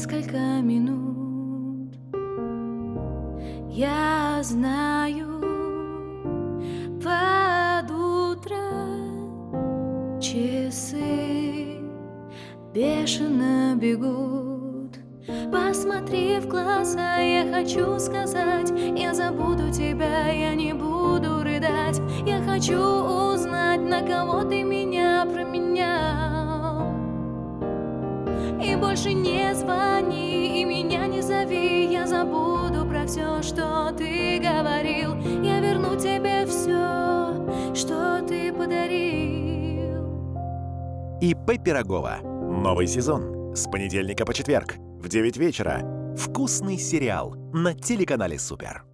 несколько минут. Я знаю, под утро часы бешено бегут. Посмотри в глаза, я хочу сказать: я забуду тебя, я не буду рыдать. Я хочу узнать, на кого ты меня променял. И больше не звони, и меня не зови. Я забуду про все, что ты говорил. Я верну тебе все, что ты подарил. ИП Пирогова. Новый сезон. С понедельника по четверг в 9 вечера. Вкусный сериал на телеканале Супер.